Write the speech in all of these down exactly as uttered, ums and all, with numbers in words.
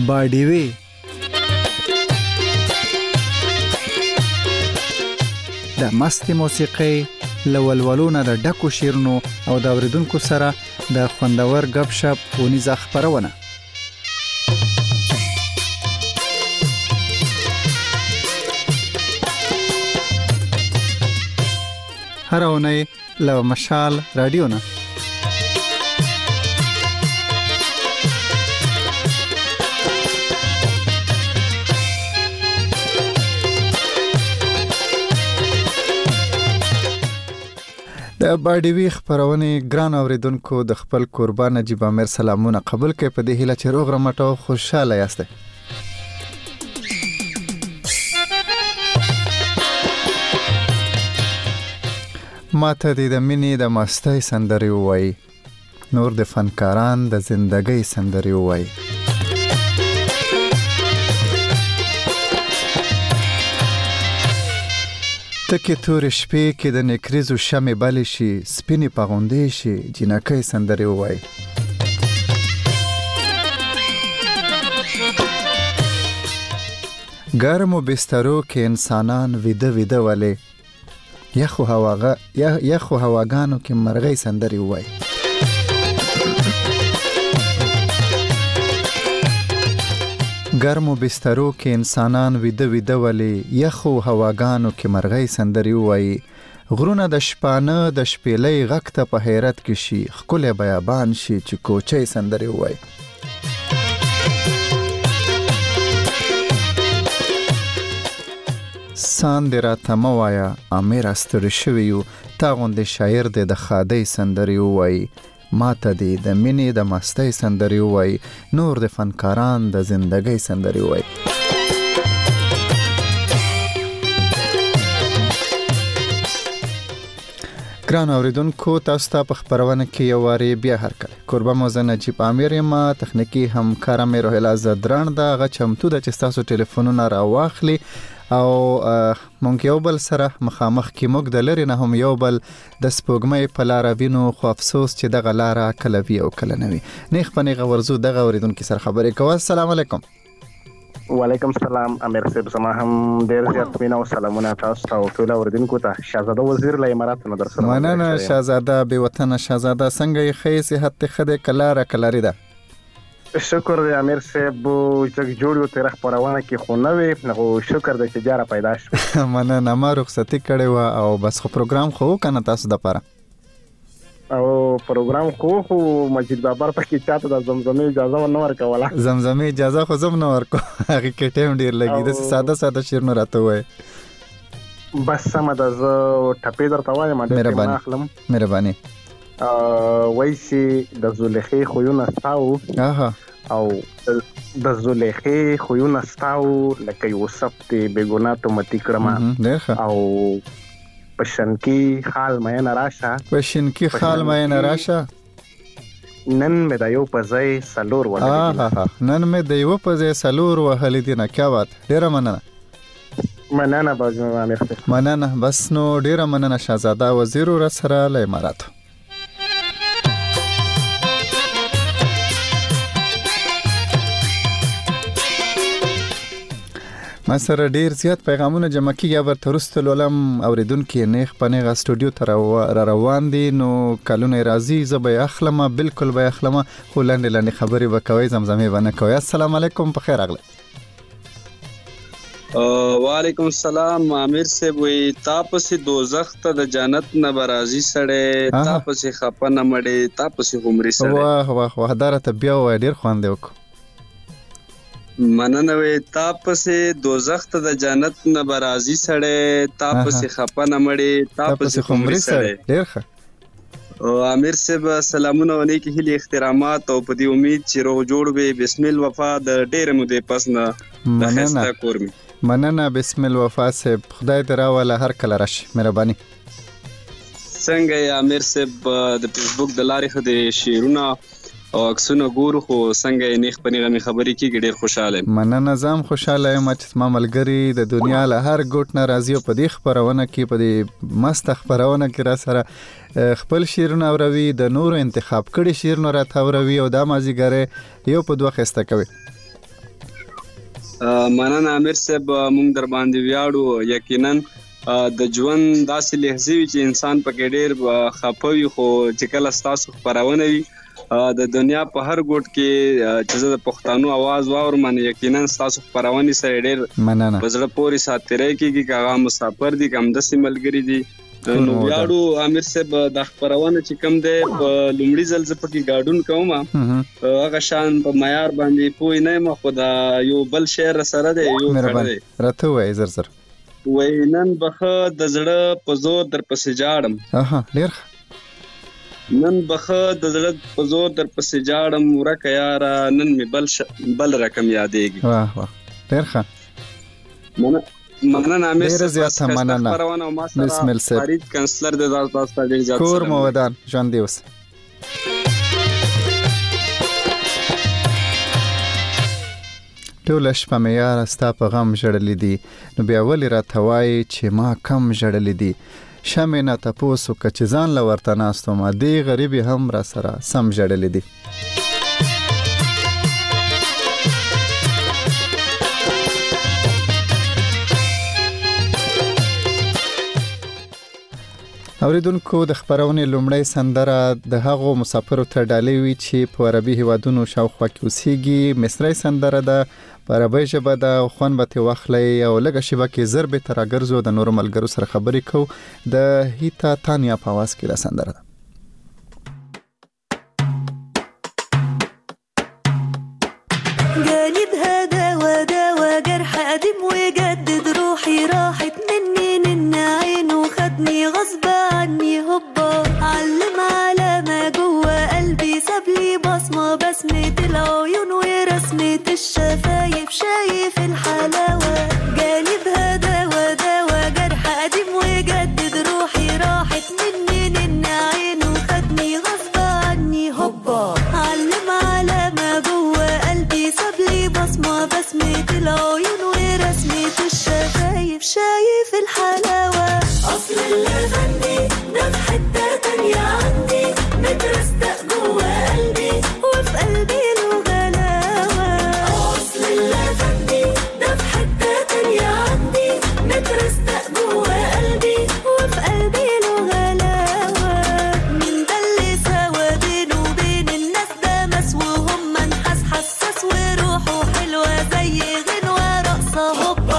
باډیوي د مستي موسیقي لولولونه د ډکو شیرونو او د اوریدونکو سره د خوندور غب شپ ونیزه خبرونه هر اونۍ له مشال رادیو نه د باډیوي خبرونه ګران اوریدونکو د خپل قربان نجیب امیر سلامونه قبول کړئ په دې هیله چې روغ رمټو خوشاله یاست. ماته دې د مینې د مستۍ سندرې ووایي، نور د فنکاران د زندګۍ سندرې ووایي. تکې تورې شپې کې د نکریزو شمې بلې شي، سپینې پغوندې شي، جنکۍ سندرې ووایي. ګرمو بسترو کې انسانان ویده ویده ولې، یخو هواغه یخو هواګانو کې مرغۍ سندرې ووایي. ګرمو بسترو کې انسانان ویده ویده ولې، یخو هواګانو کې مرغۍ سندرې ووایي. غرونه د شپانه د شپېلۍ غږ ته په حیرت کې شي، ښکلی بیابان شي چې کوچۍ سندرې ووایي. سان دې راته مه وایه امیر ستړي شوي یو، تا غوندې شاعر دې د ښادۍ سندرې ووایي. ماته دې د مینې د مستۍ سندرې ووایي، نور د فنکاران د زندګۍ سندرې ووایي. ګران اوریدونکو، تاسو ته په خبرونه کې یو واري بیا هرکلی. کوربه مو زه نجیب امیر یم، تخنیکي همکاره مې روهیله زدران ده. هغه چمتو ده چې ستاسو ټلیفونونه راواخلي او مونږ یو بل سره مخامخ کې موږ د لرې نه هم یو بل د سپوږمۍ په لاره وینو، خو افسوس چې دغه لاره کله وي او کله نه وي. نیغ په نیغه ورځو دغه اوریدونکي سره خبرې کوو. السلام علیکم. وعلیکم السلام امیر صاحب، زما هم ډېر زیات مینه او سلامونه تاسو ته او ټول اوریدونکو ته. شهزاده وزیر له اماراتو نه در سره مننه. شهزاده بې وطنه شهزاده، څنګه یې ښه صحت دې ښه دی که لاره که لرې ده؟ شکر دی امیر صاحب، جګ جوړ یو تیره خپرونه کې خو نه وي، نو شکر دی چې بیا را پیدا شو. مننه. ما رخصتي کړې وه او بس خو پروګرام خو وکنه تاسو دپاره او پروګرام خو خو مجید بابر پکې چاته د زمزمې اجازه ونه ورکوله. زمزمې اجازه خو زم نه ورکو، هغې کې ټیم ډېر لګي. داسې ساده ساده شعرونه راته ووایې. بس سمه ده، زه ټپې درته وایم. مهرباني مهرباني. وایي چې د زلیخې خویونه ستا وو او د زلیخې خویونه ستا وو، لکه یوسف دې بېګناه تومتي کړمه او په شنکي خال مینه راشه، په شنکي خال مینه راشه، نن مې د یو په ځای سلور وهلي دي. نن مې د یو په ځای سلور وهلي دي. نه کیا بات، ډېره مننه. مننه باز امیر صاحب، مننه. بس نو ډېره مننه شهزاده وزیر را سره له اماراتو. ما سره ډیر زیات پیغامونه جمع کیږي، ورته وروسته لولم. اوریدونکي نیغ په نیغه سټوډیو ته را روان دي، نو کلونه راځي زه به یې اخلم، بلکل به یې اخلم، خو لنډې لنډې خبرې به کوئ، زمزمې به نه کوئ. السلام علیکم، په خیر راغلی. وعلیکم السلام. امیر صاحب وی تا پسې دوزخ ته د جنت نه برازي سړی، تا پسې خپه نه مړې، تا پسې عمرې سړی. واه واه واه، دا راته بیا ووایه، ډېر خوند دی وکړو. مننه وی تا پسې دوزخ ته د جنت نه برازي سړی، تا پسې خپه نه مړې، تا پسې عمرې سړی. ډېر ښه. امیر صاحب سلامونه او نیکې هیلې احترامات او په دې امید چې روغ جوړ وي. بسم الوفا د ډېرې مودې پس نه د ښایسته کور مې. مننه. بسم الوفا صاحب، خدای دې راوله هر کله راشي. مهرباني. څنګه یې امیر صاحب؟ د فیسبوک د لارې خو د شعرونه او عکسونه ګورو، خو څنګه یې نیغ په نیغه مې خبرې کېږي، ډېر خوشحاله یم. مننه. زه هم خوشحاله یم چې زما ملګري د دنیا له هر ګوټ نه راځي او په دې خپرونه کې، په دې مسته خپرونه کې را سره خپل شعرونه اوروي، د نورو انتخاب کړي شعرونه راته اوروي او دا مازدیګری یو په دوه ښایسته کوي. مننه امیر صاحب، موږ در باندې ویاړو. یقینا د ژوند داسې لحظې وي چې انسان پکې ډېر خفه وي، خو چې کله ستاسو خپرونه وي د دنیا په هر ګوټ کې چې زه د پښتنو आवाज واورم، یقینا ستاسو خپرونې سره ډېر مننه په زړه پورې ساتیری کېږي. که هغه مسافر دي که همداسې ملګري دي، نو ویاړو امیر صاحب د خپرونه چې کوم دی په لومړي ځل زه پکې ګډون کوم، هغه شان په معیار باندې پوه نه یم، خو دا یو بل شعر سره دی، یو کړی دی راته وایي زر زر وای نن بخه د زړه په زور در پسې جاړم. اها ډېر نن بخه د زړه په زور در پسې جاړم، ورکه یاره نن می بل ش... بل رقم یادېږي. واه واه ډېر ښه. مننه مننه امیر ډېر زیاته مننه. بسم الله صاحب فرید کانسلر د تاسو ته ډېر زیات کور مو ودان ژوند دی اوس. ټوله شپه مې یاره ستا په غم ژړلې دي، نو بیا ولې راته وایې چې ما کم ژړلې دي. شمې نه تپوس وکړه چې ځان له ورته ناست وم، دې غریبې هم را سره سم ژړلې دي. اوریدونکو د خبرونې لومړی سندره د هغو مسافرو ته ډالۍ وي چې په عربي هیوادونو شاوخوا کې اوسېږي. مصری سندره ده، په عربي ژبه ده، خوند به ترې واخلئ او لږه شیبه کې زر بېرته راګرځو، د نورو ملګرو سره خبرې کوو. د هیتا تانیا په اواز کې دا سندره ده. جانب هذا وداوى جرح قديم وجدد روحي راحت مني نن عينه خدني غصب عني هوبا علم على ما جوه قلبي ساب لي بصمة بسمة العيون ورسمة الشفايف شايف الحلاوة. جانب هذا وداوى جرح قديم وجدد روحي راحت مني نن عينه خدني غصب عني هوبا علم على ما جوه قلبي ساب لي بصمة بسمة العيون ورسمة الشفايف شايف الحلاوة. أصل اللافندي ده في حتة تانية عندي مترستق جوه قلبي وفي قلبي له غلاوة. أصل اللافندي ده في حتة تانية عندي مترستق جوه قلبي وفي قلبي له غلاوة. من ده اللي سوا بينه وبين الناس ده مسوهم منحس حساس وروحه حلوة زي غنوة رقصة هوبا.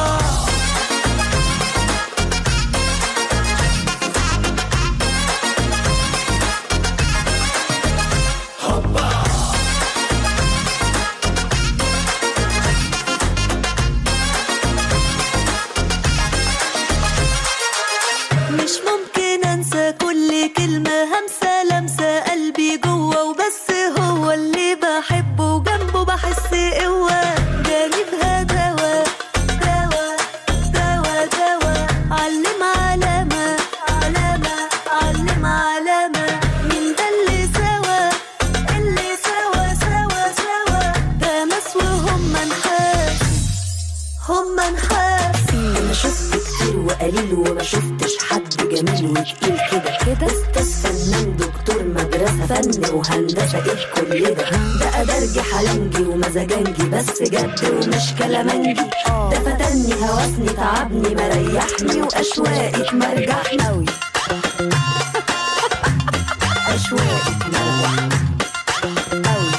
مش ممكن انسى كل كلمة همسة لمسة قلبي جوه وبس هو اللي بحبه وجنبه بحس قوة. جانبها دوا دوا دوا دوا علم علامة علامة علم علامة من ده اللي سوا اللي سوا سوا سوا ده مسوهم منحاس هم منحاس. انا شفت كتير وقليل وما شفتش حد جميل وتقيل كده كده. استاذ فنان دكتور مدرسة فن وهندسة ايه كل ده؟ ده أدرجي حلنجي ومزاجنجي بس جد ومش كلامنجي. ده فتني هوسني تعبني مريحني وأشواقك مرجحني أوي. أشواقك مرجحني أوي.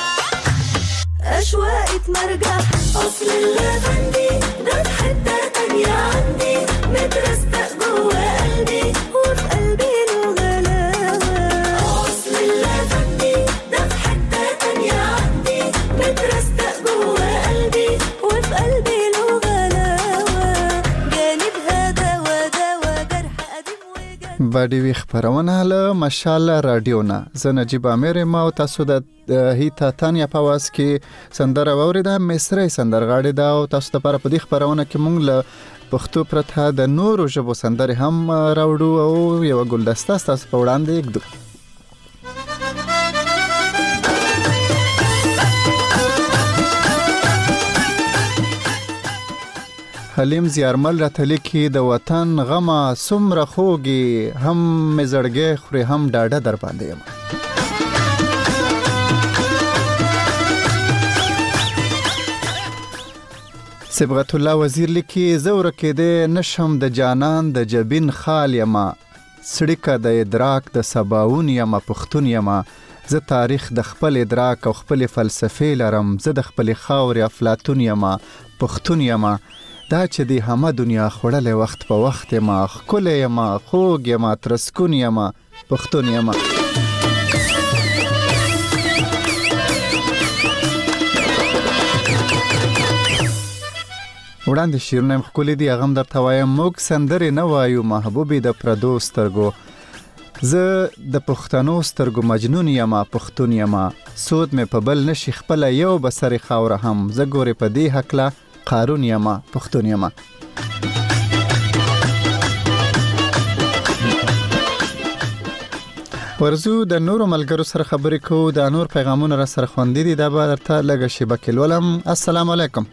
أشواقك مرجحني. أصل اللافندي ده في حتة تانية عندي مترستق جوه قلبي وفي قلبي له غلاوة. أصل اللافندي ده في حتة تانية عندي مترستق جوه قلبي وفي قلبي له غلاوة. جانبها دوا دوا جرح قديم وجديد. باډي وی خبرونه له ماشاءالله رادیو نه زه نجیب امیر ما او تاسو د هیتا تانیا په واس کې سندره ووریده. مصری سندرغاړي دا او تاسو لپاره په دې خبرونه کې مونږ له پښتو پرته د نورو ژبو سندرې هم راوړو او یو ګلدسته تاسو په وړاندې یکدو. حلیم زیارمل راته لیکي د وطن غمه څومره خوږي هم مې زړګی خوري هم ډاډه در باندې یم. صبغت الله وزیر لیکي زه ورکېدی نشم د جانان د جبین خال یما سړیکه د ادراک د سباون یما پښتون یما زه تاریخ د خپل ادراک او خپل فلسفې لرم زه د خپل خاورې افلاطون یما پښتون یما دا چې دی همه دنیا خوړلې وخت په وخت یما ښکلی یما خوږ یما ترسکون یما پښتون یما وړاندې شیرونه ښکلي دي هغه هم درته وایم موږ سندرې نه وایو محبوبې د پردو سترګو زه د پښتنو سترګو مجنون یما پښتون یما سود مې په بل نشي خپله یو به سرې خاوره هم زه ګورې په دې هکله قارون یما پښتون یما ورزو د نورو ملګرو سره خبرې کوو د نور پیغامونه را سره خوندې دي دا به درته لږه شیبه کې لولم السلام علیکم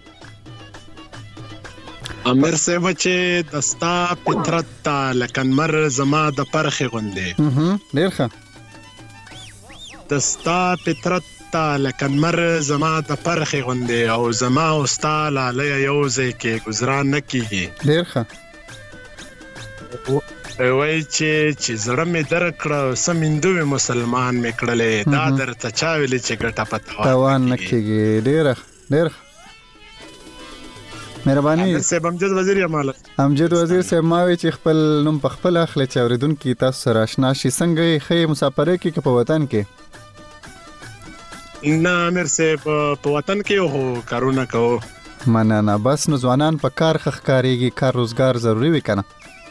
امیر صاحب چې دستا فطرت تا لکنمر زما د پرخې غوندې ډیر ښه دستا فطرت تا لکنمر زما د پرخې غوندې او زما او ستا لاله یو ځای کې ګزران نه کیږي ډیر ښه وای چې چې زړه مې درکړه سمندوی مسلمان مې کړلې دا درته چا ویلې چې ګټه پته توان نه کیږي ډیر ډیر مهرباني صاحب امجد وزیر یماله امجد وزیر صاحب ما وی چې خپل نوم په خپل اخلي چې اوریدونکو تاسو سره آشنا شي څنګه خې مسافرې کې په وطن کې نه امیر صاحب په وطن کې هو کارونه کوو مننه بس نو ځوانان په کار خخکاریږي کار روزګار ضروری وي کنه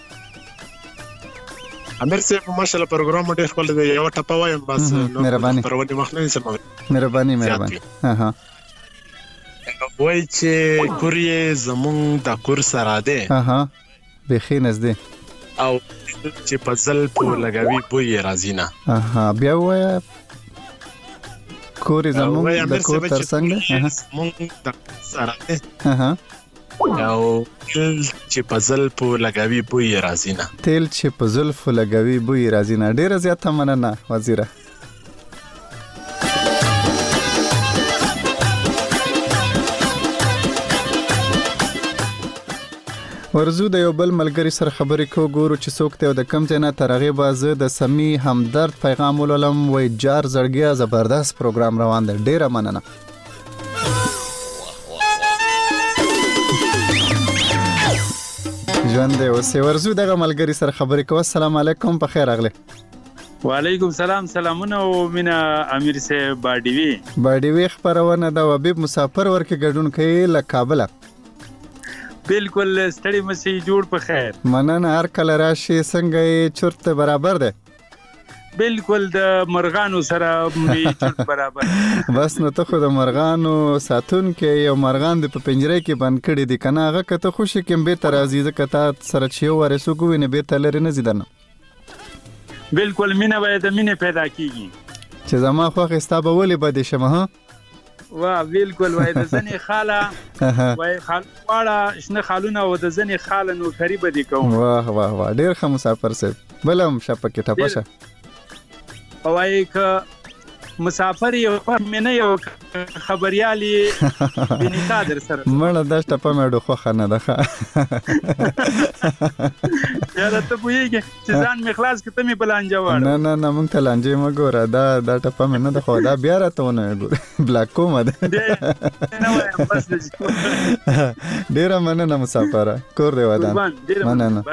امیر صاحب ماشاءالله پروګرام ډېر خپل دی یو ټپه وایم بس نو مهرباني پرونی مخنه سم مهرباني مهرباني ها ها وای چې کورې زمون د کور سره ده اها بخي نزدې او چې په ځل په لګوي بوی راځي نه اها بیا وای کورې زمون د کور تر څنګه اها زمون د سره ده اها او چې په ځل په لګوي بوی راځي نه تل چې په ځل په لګوي بوی راځي نه ډیر زیاته مننه وزیره ورزو د یو بل ملګری سره خبرې کو ګورو چې څوک ته د کم ځای نه تر هغې بازه د سمی همدرد پیغام ولولم وای جار زړګیا زبردست پروګرام روان دی ډیره مننه ژوند دی اوسې ورزو دغه ملګری سره خبرې کو السلام علیکم په خیر راغلی وعلیکم سلام سلامونه او مینا امیر صاحب باډیوی باډیوی خبرونه دا وبیب مسافر ورکه ګډون کوي له کابل بالکل ستړي مسي جوړ په خیر مننه هر کله راشي څنګه چرته برابر ده بالکل د مرغانو سره می چرت برابر بس نو ته خو د مرغانو ساتون کې یو مرغان د په پنجره کې بند کړي دي کنه هغه کته خوشي کې به تر عزیزه کته سره چې ورسو کوی نه به تل لري نه زیدنه بالکل مینه باید مینه پیدا کیږي چې زما خو خستا به ولې بده شمه ها وا بالکل وای د زنی خاله وای خال واړه شنه خالونه او د زنی خاله نو قریب دي کوم واه واه واه ډیر ښه مسافر صاحب بلم شپکه ټپشه وای ک مسافر یو مینه یو خبريالي بنتا در سره مړه د ټپه مې ډوخه خنه ده یا ته پوهیږي چې ځان می خلاص کته می بلانجه وړ نه نه نه مونږ ته لانجه ما ګوره دا دا ټپه مې نه ده خو دا بیا راته ونه ګوره بلاک کوم ده نه وای بس ډیر مننه مسافر کور دی ودان مننه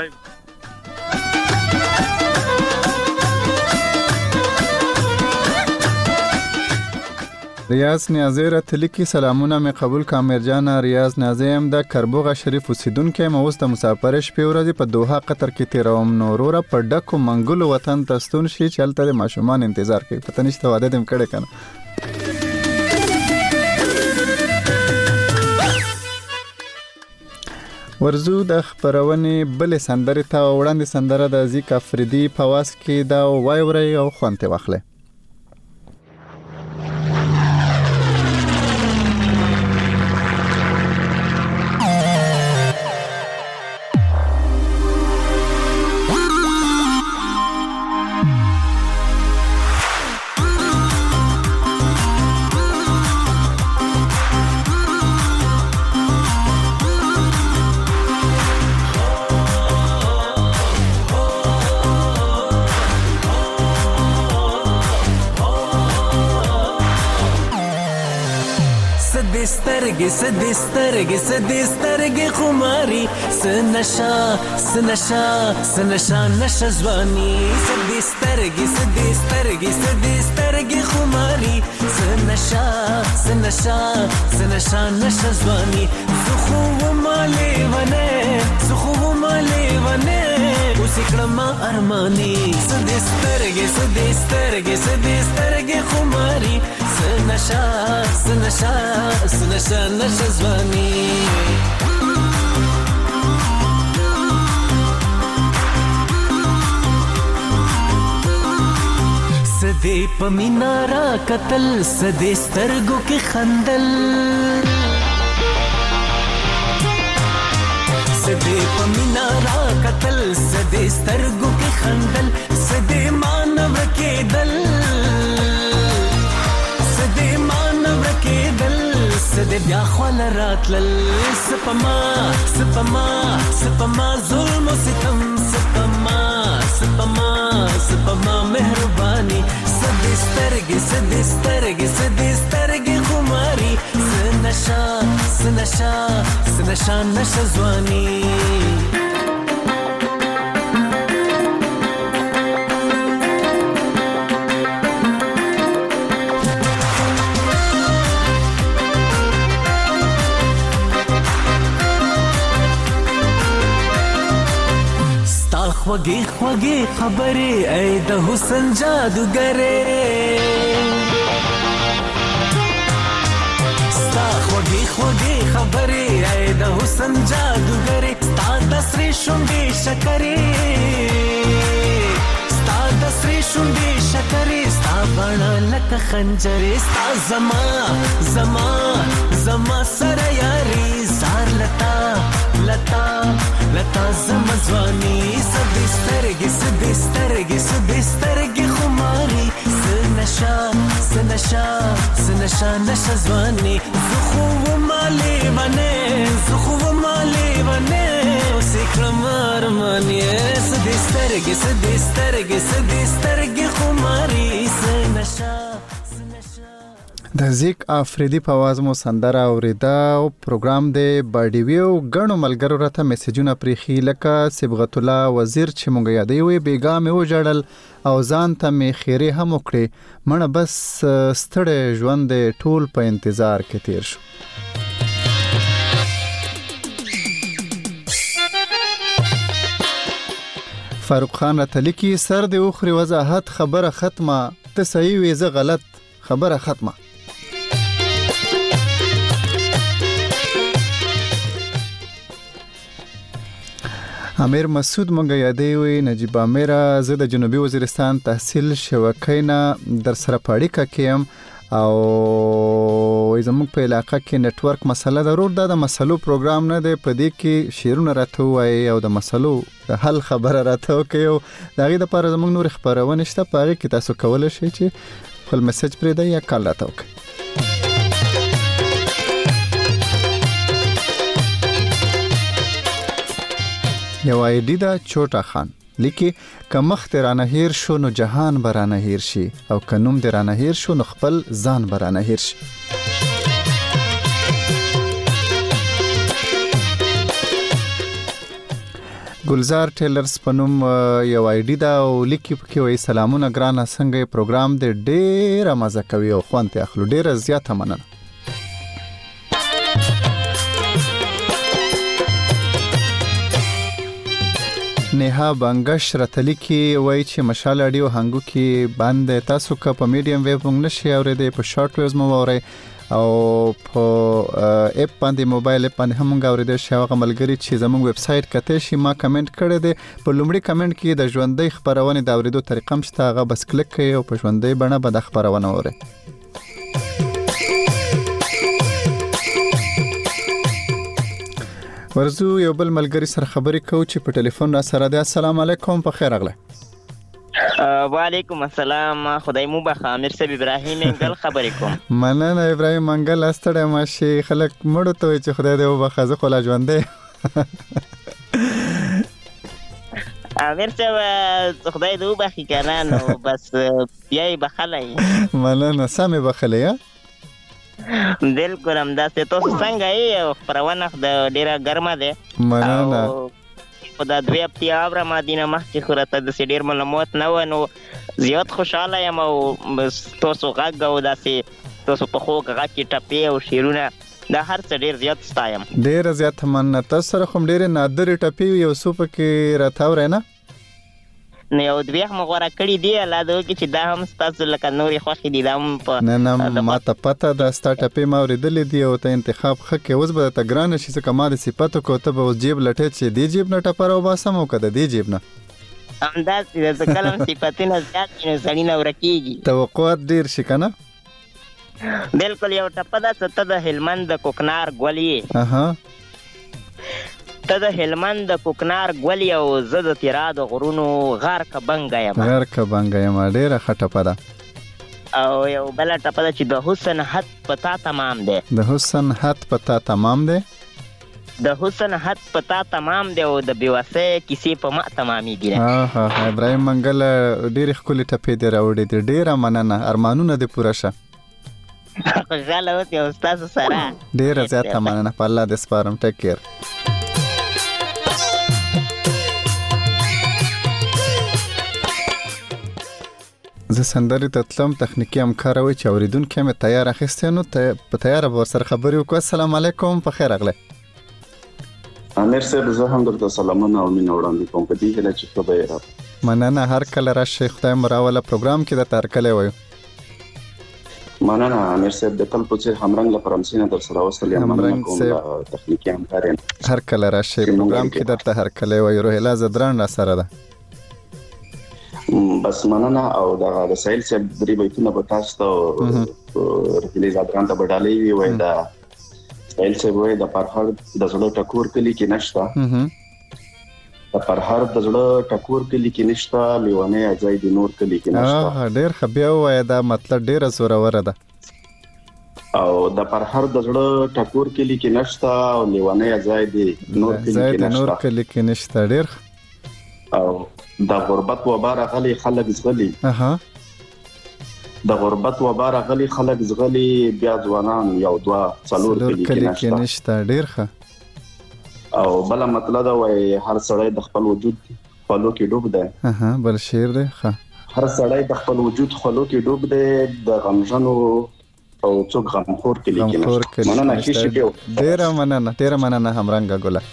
ریاض نیازی را تلیکی سلامونه می قبول کا امیر جان ریاض نیازی هم د کربوغه شریف اوسیدونکو م اوس د مسافر شپې ورځې په دوحه قطر کې تیروم نو وروره په ډکو منګلو وطن ته ستون شي چلته د ماشومان انتظار کوي پته نشته واده دم کړه کنه ورزو د خبرونه بل سندره ته وړاندې سندره د زیک افریدي پواس کې دا وای وری او خوانته واخله سترګې سدې سترګې سدې سترګې خماري سنشا سنشا سنشا نشه ځواني سدې سترګې سدې سترګې سدې سترګې خماري سنشا سنشا سنشا نشه ځواني زه خو ومه لیونی زه خو ومه لیونی اوس یې کړمه ارماني سدې سترګې سدې سترګې سدې سترګې خماري سنشا سنشا سنشا نشه ځواني سدې په مینا را کتل سدې سترګو کې خندل سدې په مینا را کتل سدې سترګو کې خندل سدې مانو کېدل سدې مانو کېدل سدې بیا خول راتلل سپما سپما سپما ظلم و ستم سپما سپما سپما مهرباني سدې سترګې سدې سترګې سدې سترګې خماري سنشا سنشا سنشا نشه ځواني خوږې خوږې خبرې ای د حسن جادوګرې ستا خوږې خوږې خبرې ای د حسن جادوګرې ستا د سرې شونډې شکرې ستا د سرې شونډې شکرې ستا بڼه لکه خنجرې ستا زما زما زما سره یاري زار لتا لتا لتا زما ځواني سدې سترګې سدې سترګې سدې سترګې خماري سنشا سنشا سنشا نشه ځواني زه خو ومه لیونی زه خو ومه لیونی اوس یې کړمه ارماني سدې سترګې سدې سترګې سدې سترګې خماري سنشا د زیک افریدي په आवाज مو سندره اوریدا او پروګرام د باډیویو غنو ملګرو راته میسجونه پریخي لکه صبغت الله وزیر چې مونږ یادې وي بیګا مې وجړل او ځان ته مې خیره هم وکړي مړه بس ستړی ژوند ټول په انتظار کې تیر شو فاروق خان راته لیکي سر د اوخري وضاحت خبره ختمه ته صحیح وې زه غلط خبره ختمه امیر مسعود مونږ یادې وي نجیب امیر زه د جنوبي وزیرستان تحصیل شوکینا در سره پاړیکا کېم او زموږ په علاقه کې نتورک مسله ضرور ده د مسلو پروګرام نه دی په دې کې شیرونه راته وایي او د مسلو حل خبره راته کوي او د هغې دپاره زموږ نور خپرونه شته په هغې کې تاسو کولی شئ چې خپل میسج پرېږدئ یا کال راته وکړئ یو آیډي ده چوټا خان لیکي که مخ دې رانه هیر شو نو جهان به رانه هیر شي او که نوم دې رانه هیر شو نو خپل ځان به رانه هیر شي ګلزار ټیلرز په نوم یو آیډي ده او لیکي پکې وایي سلامونه ګرانه څنګه یې پروګرام دې ډېره مزه کوي او خوند ترې اخلو ډېره زیاته مننه नेहा बंगश रतली की वای چې مشال اډیو هنګو کې باندې تاسو کا په میډیم ویو مونږ نشي اورېدې په شارټ ویوز مو اورئ او په اپ باندې موبایل اپ باندې هم مونږ اورېدې شي هغه ملګری چې زموږ ویب سټ کته شي ما کمنټ کړی دی په لومړي کمنټ کې د ژوندۍ خبرونه د اورېدو طریقه مشته هغه بس کلیک کړئ او په ژوندۍ بڼه به د خبرونه اورئ ورزو یو بل ملګری سره خبرې کوو چې په ټلیفون را سره دی السلام علیکم په خیر اغله وعلیکم السلام خدای مو بخا امیر صاحب ابراهیم منګل خبرې کوم مننه ابراهیم منګل استړی ماشي خلک مړو ته چې خدای دې وبخا زه خلا ژوندې امیر صاحب خدای دې وبخي کنه نو بس بیا یې بخلای مننه سمې بخلې بالکل همداسې. تاسو څنګه یې؟ خپرونه د ډېره ګرمه ده. مننه. خو دا دوې هفتې اورم دینه مخکې خو راته داسې ډېر معلومات نه وه، نو زیات خوشحاله یم او تاسو غږ او داسې تاسو په خوږ غږ کې ټپې او شعرونه دا هر څه ډېر زیات ستایم. ډېره زیاته مننه. تاسو سره خو هم ډېرې نادرې ټپې وي، یو څو پکې راته اورئ نه؟ نو یو دوې مو غوره کړي دي، الله دې وکړي چې دا هم ستاسو لکه نورې خوښې دي دا هم په نه نه ما ته پته ده ستا ټپې ما اورېدلې دي او ته انتخاب ښه کوې. اوس به درته ګرانه شي ځکه ما د صفت وکړو، ته به اوس جیب لټې چې دې جیب نه ټپه راوباسم او که د دې جیب نه. همداسې ده، څه کله هم صفتونه زیات شي نو سړي نه ورکېږي، توقعات ډېر شي که نه؟ بالکل. یو ټپه ده چې ته د هلمند د کوکنار ګل یې، ته د هلمند د کوکنار ګل یې او زه د تیرا د غرونو غار که بنګه یم. غار که بنګه یم ډېره ښه ټپه ده. او یو بله ټپه ده چې د حسن حد په تا تمام دی. د حسن حد په تا تمام دی. د حسن حد په تا تمام دی او د بېوسۍ کیسې په ما تمامېږي. ها ها ابراهیم منګل ډېرې ښکلې ټپې دې راوړې دي، ډېره مننه. ارمانونه دې پوره شه. خوشحاله اوسې او ستاسو سره ډېره زیاته مننه. په الله دې سپارم. ټیک کیر. زه سندرې ته تلم، تخنیکي همکار وایي چې اورېدونکی مې تیار اخیستی، نو په تیاره به ورسره خبرې وکړو. السلام علیکم، په خیر راغلی. امیر صاحب زه هم درته سلامونه او مینه وړاندې کوم په دې هیله چې ښه به یې را. مننه. هر کله راشئ، خدای مو راوله. پروګرام کې درته هرکلی وایو. مننه امیر صاحب، د تل په څېر همرنګ له فرانسې نه در سره وصل یم. مننه کوم د تخنیکي همکار یم. هر کله راشئ، پروګرام کې درته هرکلی وایو. روهیله زدران را سره ده. بس مننه. او دغه د سهیل صاحب درې بیتونه به تاسو ته روهیلې زدران ته به ډالۍ وي. وایي د سهیل صاحب وایي د پرهر د زړه ټکور کلي کې نشته، د پرهر د زړه ټکور کلي کې نشته، لیونی ځای د نور کلي کې نشته. ډېر ښه. بیا ووایه دا مطلب ډېره زوروره ده. او د پرهر د زړه ټکور کلي کې نشته او لیونی ځای د نور کلي کې نشته. نور کلي کې نشته. ډېر ښه. او د غربت وبا راغلي خلک زغلي، د غربت وبا راغلي خلک زغلي، بیا ځوانان یو دوه څلور کلي کې نشته. ډېر ښه. او بله مطلب ده وایي هر سړی د خپل وجود خولو کې ډوب دی. بل شعر دی. ښه. هر سړی د خپل وجود خولو کې ډوب دی، د غمژنو او څوک غمخور کلي کې نشته. مننه. ډېره مننه. ډېره مننه همرنګه ګله.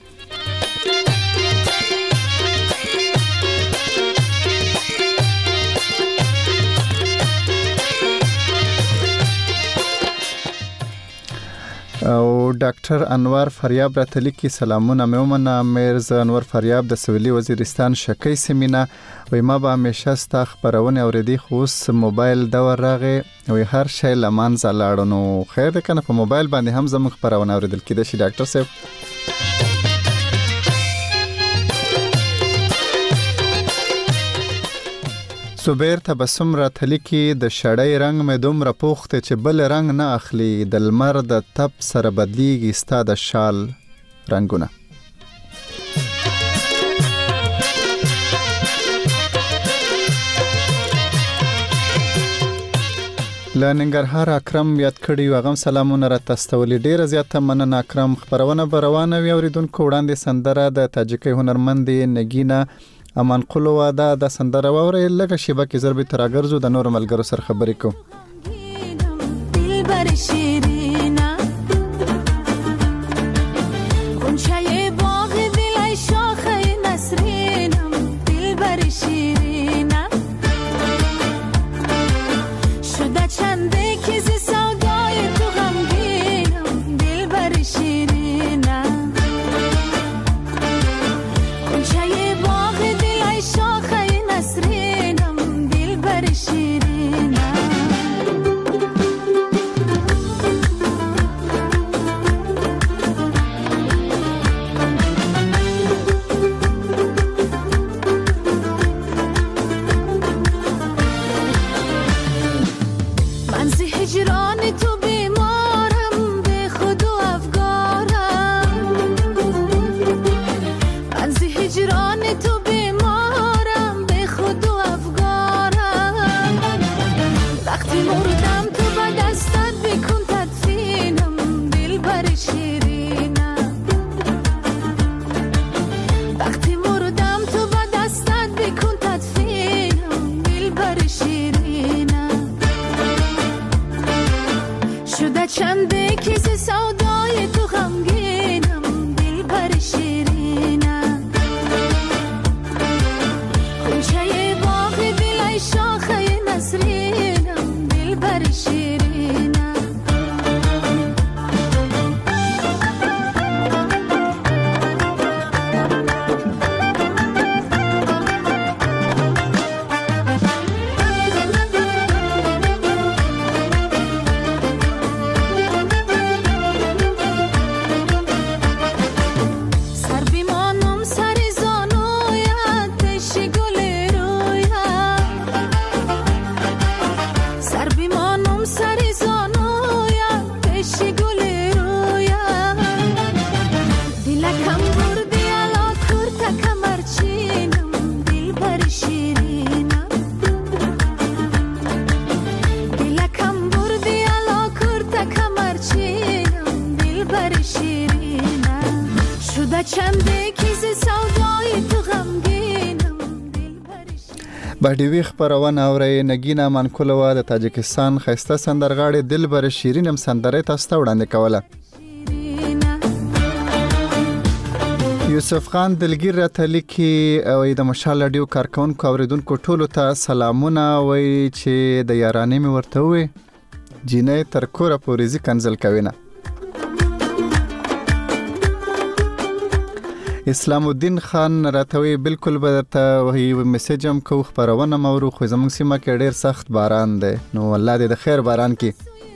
او ډاکټر انور فریاب راته لیکي سلامونه مې ومنه. میرزا انور فریاب د سویلي وزیرستان شکی سیمینه وایي ما به همیشه ستا خپرونې اورېدې، خو اوس موبایل دور راغی وایي هر شی له منځه لاړو. نو خیر دی که نه، په موبایل باندې هم زموږ خپرونه اورېدل کېدای شي ډاکټر صاحب. زبیر تبسم راته لیکي د شړۍ رنګ مې دومره پوخ دی چې بل رنګ نه اخلي، د لمر د تپ سره بدلیږي ستا د شال رنګونه. له ننګرهار اکرم یاد کړي یو هغه سلامونه راته استولي. ډېره زیاته مننه اکرم. خپرونه به روانه وي. اورېدونکو وړاندې سندره د تاجکۍ هنرمندې نګینه امان قلوه دا د سندره واورئ. لږه شیبه کې زر بېرته راګرځو، د نورو ملګرو سره خبرې کوو. وقتی مردم تو با دستت بکن شده چنده کیسه سودای تو غمگینم دلبر شیرینم خونچه باغ دلای شاخه نسرینم دلبر شیرینم باډیوي خبرونه اوري نګینا منکولوا د تاجکستان خسته سندرغاړي دلبر شیرینم سندره تاسو ته وړاندې کوله. یوسف خان دلګیر راته لیکي او د مشال رادیو کارکونکو اوریدونکو ټولو ته سلامونه وای چې د یارانې مې ورته وي جینې تر کوره پورې ځي کنزل کوي نه. اسلام الدین خان راتوي بالکل بدرته وهي میسج هم کو خبرونه مورو خو زمونږ سیمه کې ډیر سخت باران دی نو الله دې د خیر باران کې.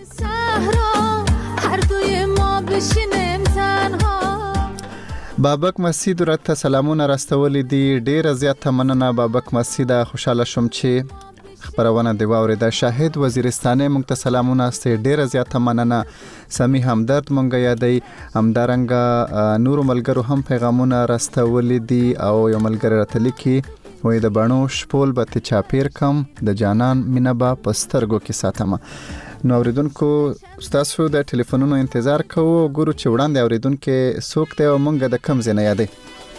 بابک مسجد راته سلامونه راستولې دي ډیر زیاته مننه بابک مسجد خوشاله شوم چې خبرونه دی واورید. شاهد وزیرستانه مونږ ته سلامونه است ډیر زیاته مننه. سمی همدرد مونږ یادای همدارنګ نور ملګرو هم پیغامونه راستولې دي او یو ملګری راته لیکي وای د بڼو شپول به ته چاپیر کم د جانان مینه با پسترګو کې ساتمه. نو اوریدونکو تاسو د ټلیفونونو انتظار کوو ګورو چې وړاندې اوریدونکو څوک ته مونږ د کم زنه یادای.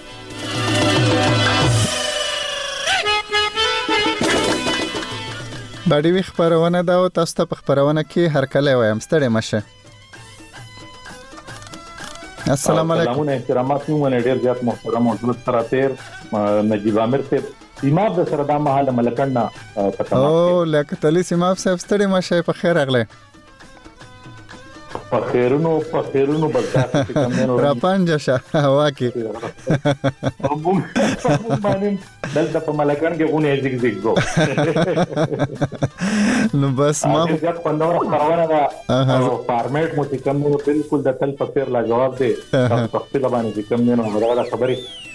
باډیوي خبرونه دا او تاسو ته خبرونه کې هر کله وایم ستړي مشه. السلام علیکم. سلامونه احترامات مو نه ډیر زیات محترم او عزت سره تیر نجیب عامر سے سیماب د سره د محل ملکنا پتا او لکه تلی سیماب صاحب ستړي مشه په خیر اغله په خیرونو په خیرونو برداشت کوم نه را پنځه شه هوا کې وبم باندې دلته په ملکان کې غونې زیګ زیګ go نو بس ما ځکه په نور خبرونه دا فارمیټ مو چې کوم نو بالکل د تل په خیر لا جواب دی تاسو په خپل باندې کوم نه غوړه خبري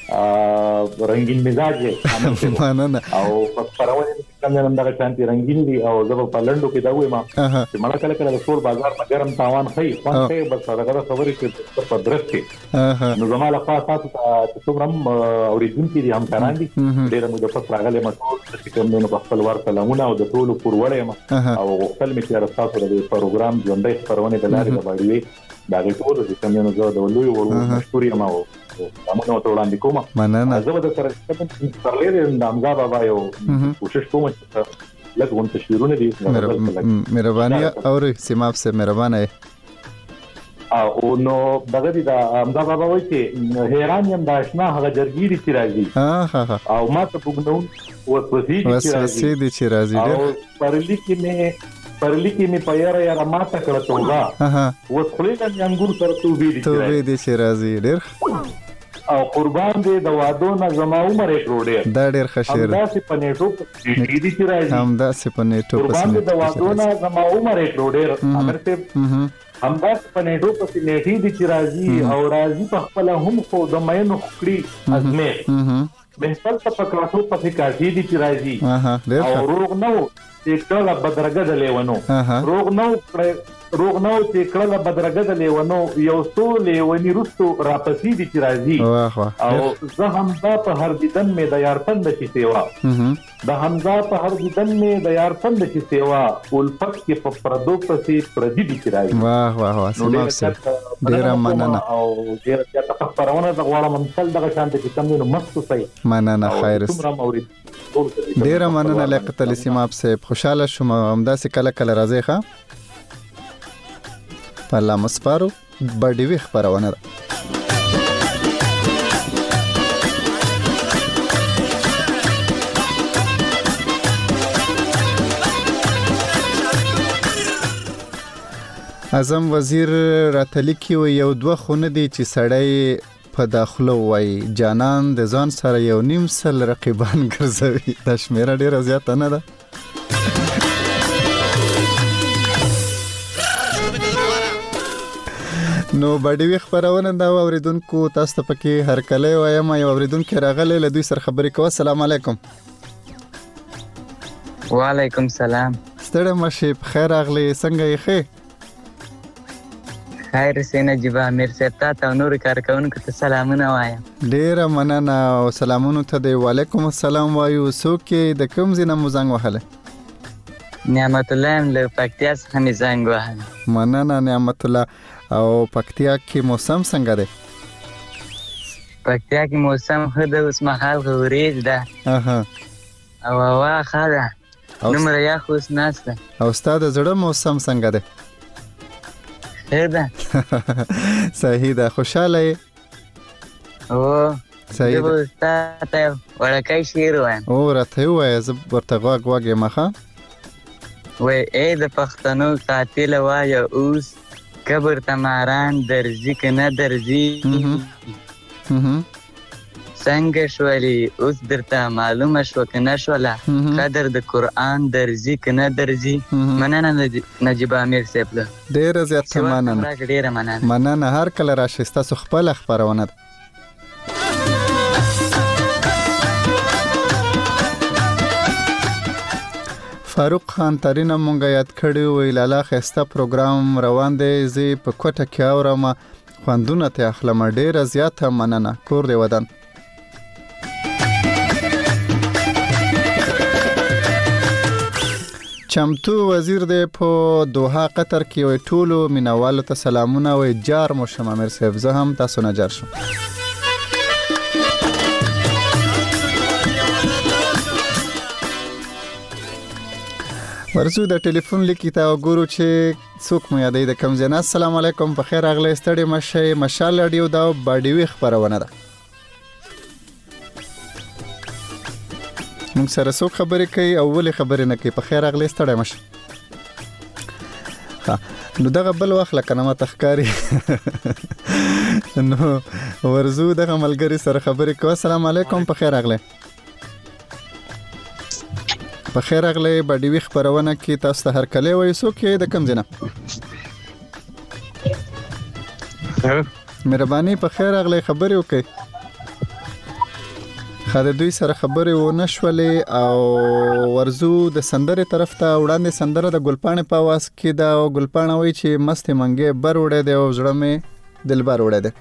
رنگین مزاج دی مننه او په خبرونه کوم نه دغه شانتي رنگین دي او زه په لندو کې دا وایم چې مړه کله کله د ټول بازار په ګرم تاوان خي وانته بس هغه خبرې چې په درست کې نو زماله خاصه تاسو ته څومره اوریدونکو دي هم کاران دي ډیره مو د پس راغله مشهور چې کوم نو په خپل ورته لمونه او د ټولو پرورې او خپل می چې تاسو د پروګرام ژوندۍ خبرونه د لارې د باندې دا ټول چې کوم نو زه د ولوي ورو مشهوري ما او امونه ته وړاندې کوم مننه زه به سره ترلې د امزا بابا یو کوشش کوم چې لږ ون تشویرونه دي مهرباني او سیماب سے مهربانه او نو دغه دي دا امزا بابا وایي چې حیران یم دا آشنا هغه جرګيري چې راځي او ما ته وګنو وسوسې چې راځي او پرلی کې مې پرلی کې مې پیاره یا ما ته کړه توګه وسخلې د انګور سره توبې دي چې راځي ډېر او قربان دې د وادو نه زما عمر یې کړو دا ډېر خشیر دا سي پنيټو دې دي چې راځي هم دا سي پنيټو قربان دې د وادو نه زما عمر یې کړو ډېر اگر ته هم دا پنيټو په نېټي دي چې راځي او راځي په خپل هم خو د مېنو خړي ازمه بهتر ته پکړاتو په کاټي دي چې راځي او روغ نو چې کله بدرګه د لیونو روغ نو روغ نو چې کله بدرګه د لیونو یو څو لیونی رستو راپسې دي چې راځي او زه هم دا په هر دیدن مې د یار پند چې سیوا د حمزه په هر دیدن مې د یار پند چې سیوا ولفت کې په پردو پسې پردي دي چې راځي واه واه واه سماف سي ډیر مننه او ډیر ته په پرونه د غواړم مثال دغه شانت چې کوم نو مست سي مننه خیر ډیر مننه لکه تل سیماب سي خوشاله شوم همدا سي کله کله راځي ښا الله مسپارو بډیوي خبرونه ده. اعظم وزیر راتلیکی و یو دوه خونه دي چې سړی په داخله وای جانان د ځان سره یو نیم سل رقیبان ګرځوي. دا شمیره ډیره زیاته نه ده. نو بډیوي خبرونه دا اوریدونکو تاسو ته پکې هر کله وایم یو اوریدونکو راغلی له دوی سره خبرې کوه. السلام علیکم. وعلیکم سلام. ستړی مشه په خیر راغلی. څنګه یې ښه؟ خیر سینه جبا امیر صاحب ته او نور کارکونکو ته سلامونه وایم. ډیره مننه او سلامونه ته دی. وعلیکم السلام وایو. څوک د کوم ځای نه مو زنګ وهلی؟ نعمت الله یم له پکتیا څخه مې زنګ وهلی. مننه نعمت الله. او پکتیا کې موسم څنګه دی؟ پکتیا کې موسم ښه ده. اوس مهال وریځ ده او هوا ښه ده. دومره یخ اوس نشته. او ستا د زړه موسم څنګه دی؟ ښه ده. صحیح ده. خوشحاله یې؟ او صحیح ده. زه به ستا ته وړوکی شعر وایم. او راته یې ووایه زه ورته غوږ غوږ یم. ښه وایي ای د پښتنو قاتله وایه اوس قبر ته ماران درځي که نه درځي. څنګه شولې اوس درته معلومه شوه که نه شوله قدر د قرآن درځي که نه درځي. مننه نجیب امیر صاحب له ډېره زیاته مننه. ډېره مننه. مننه. هر کله راشئ. ستاسو خپله خپرونه ده. فاروق خان ترینه مونږه یاد کړی وی لاله خسته پروګرام روان دی. زه په کوټه کې اورم خوندونه ته اخلم. ډیره زیاته مننه. کور دی ودان. چمتو وزیر دی په دوحه قطر کې وی ټولو مینوالو ته سلامونه. وی جار مو شم امیر صاحب. زه هم تاسو نه جار شم. ورسو د ټلیفون لیکي تا وګورو چې څوک مو یادې د کم ځای. السلام علیکم. په خیر راغلی. ستړي مشه. مشال رادیو دا بډیوي خبرونه ده. موږ سره څوک خبرې کوي او ولې خبرې نه کوي؟ په خیر راغلی. ستړي مشه. ها نو دغه بل وخت لکه نه ماته ښکاري. نو ورزو دغه ملګري سره خبرې کوه. السلام علیکم. په خیر راغلی. په خیر راغلی. بډیوي خبرونه کې تاسو ته هر کله وایي. څوک یې د کوم ځای نه؟ مهرباني. په خیر راغلی. خبرې وکړئ. ښه د دوی سره خبرې ونه شولې او ورزو د سندرې طرف ته. وړاندې سندره د ګلپاڼې په آواز کې ده او ګلپاڼه وایي چې مستې منګې بر وړی دی او زړه مې دلبر وړی دی.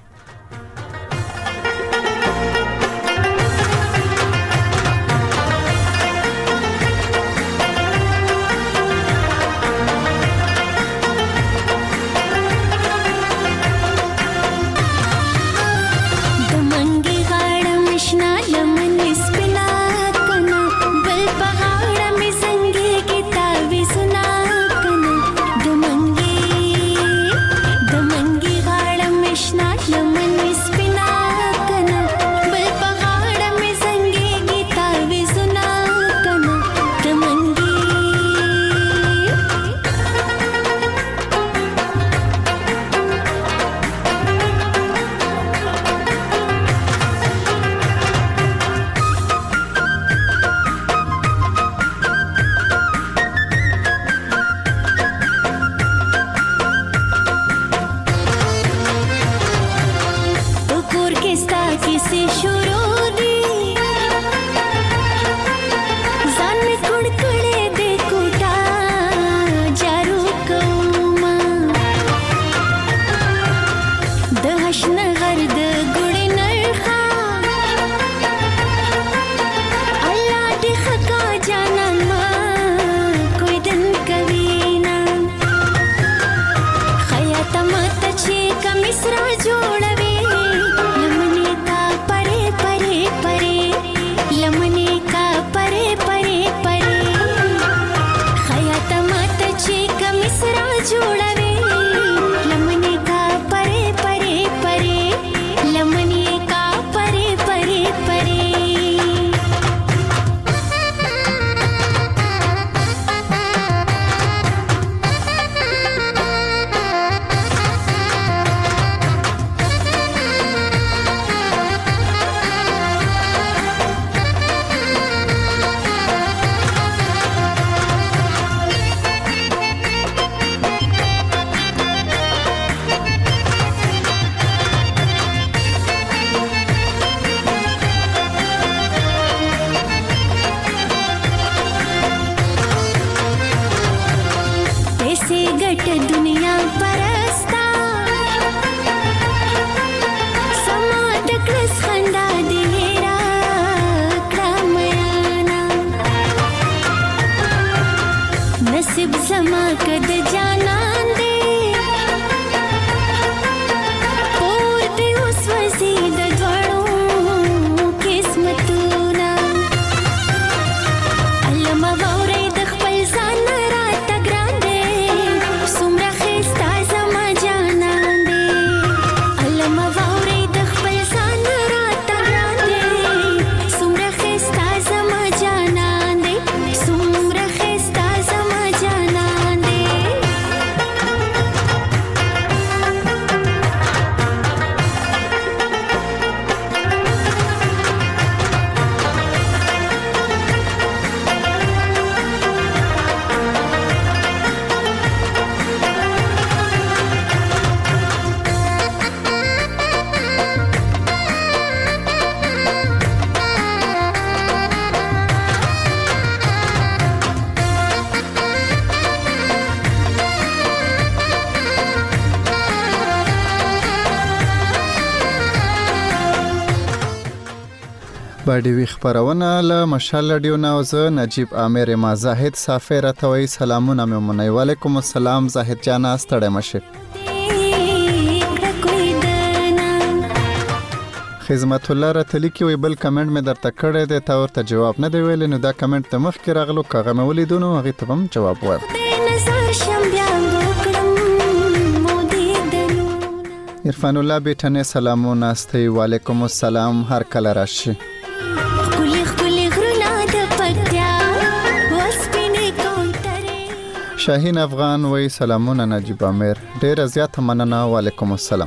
जोड़वे پټ دنیا پرستا سما د کړس خندا دی هرا کرامانا نصیب زما کد جانان دی باډي وی خبرونه له مشال رادیو نو زه نجیب عامر ما زاهد سافر توي سلامونه مې منی وعلیکم السلام زاهد جانا ستړی مشه خدمت الله راتلی کی وی بل کمنټ مې درته کړی دی تا ورته جواب نه دی ویل نو دا کمنټ ته مخ کې راغلو کاغه مې ولیدونو هغه ته هم جواب وایم عرفان الله بیٹنه سلامونه استي وعلیکم السلام هر کله راشي شاهین افغان وی سلامونه نجیب عامر ډیر زیات مننه وعلیکم السلام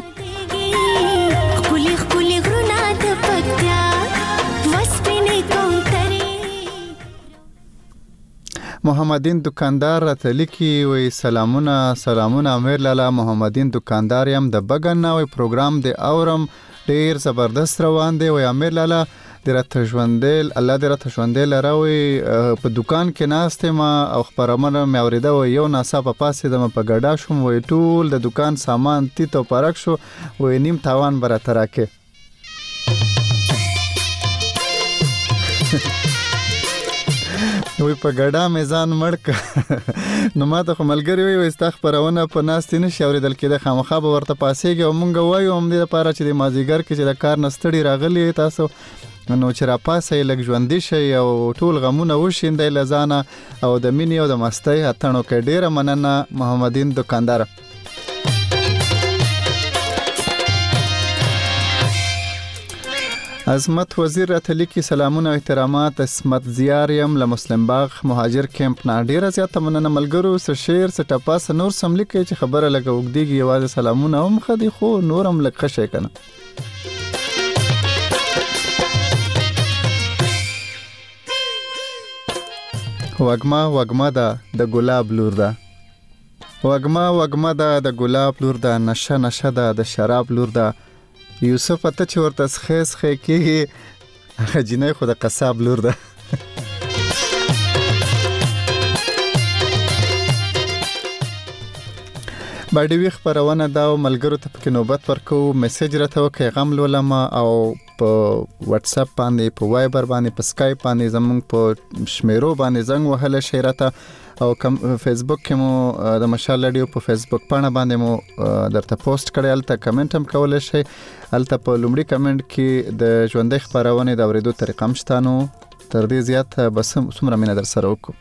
محمدین دکاندار راته لیکي وی سلامونه سلامونه امیر لالا محمدین دکاندار يم د بغن نوې پروګرام دی اورم ډیر زبردست روان دی وی امیر لالا درته ژوندل الله درته ژوندل راوي په دکان کې ناشته ما او خبرونه مې اوریده و یو ناسا په پاسې د په ګډا شوم وی ټول د دکان سامان تیتو پرک شو وی نیم تاوان برته راکې وی په ګډا میزان مړک نو ما ته ملګری وی وستا خبرونه په ناستې نشي اوریدل کېده خامخا به ورته پاسېږي او مونږ وایو هم د لپاره چې د مازیګر کې چې د کار نستړي راغلي تاسو نو چې را پاسې لګ ژوندې شي او ټول غمونه وشیندې لزانه او د مینې او د مستۍ اتنو کې ډیره مننه محمدین دکاندار عظمت وزیر راتلی کی سلامونه او احترامات اسمت زیاریم له مسلم باغ مهاجر کیمپ نه ډیره زیاته مننه ملګرو سره شیر سره ټاپاس نور سم لیکي چې خبره لګه وګديږي یوازې سلامونه هم خدي خو نورم لګ خشه کنه وګما وګما دا د ګلاب لور دا وګما وګما دا د ګلاب لور دا نشه نشه دا د شراب لور دا یوسف ته چې ورته خیس خې کېږي هغه جنې خو د قصاب لور ده باډي وی خبرونه دا ملګرو ته پکې نوبت ورکو میسج راته وکي غم لولم او په واتس اپ باندې په وایبر باندې په سکایپ باندې زمونږ په شمیرو باندې زنګ وهله شیراته او کم فیسبوک کې مو د مشال رادیو په فیسبوک باندې باندې مو درته پوسټ کړی الته کمنټ هم کولای شئ الته په لومړي کمنټ کې د ژوندۍ خبرونه د اوریدو طریقه مشتانو تر دې زیات بس څومره مینه در سره وکړو